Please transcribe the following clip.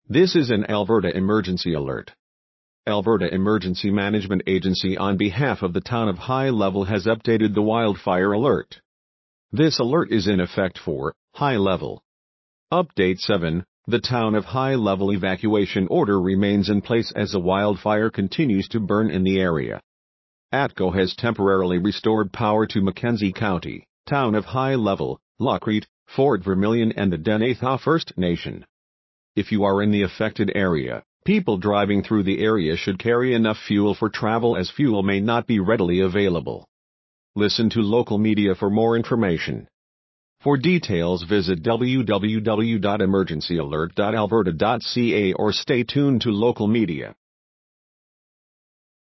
This is an Alberta emergency alert. Alberta Emergency Management Agency on behalf of the town of High Level has updated the wildfire alert. This alert is in effect for High Level. Update 7. The town of High Level evacuation order remains in place as a wildfire continues to burn in the area. ATCO has temporarily restored power to Mackenzie County, town of High Level, Lockreet, Fort Vermilion and the Denatha First Nation. If you are in the affected area, people driving through the area should carry enough fuel for travel as fuel may not be readily available. Listen to local media for more information. For details visit www.emergencyalert.alberta.ca or stay tuned to local media.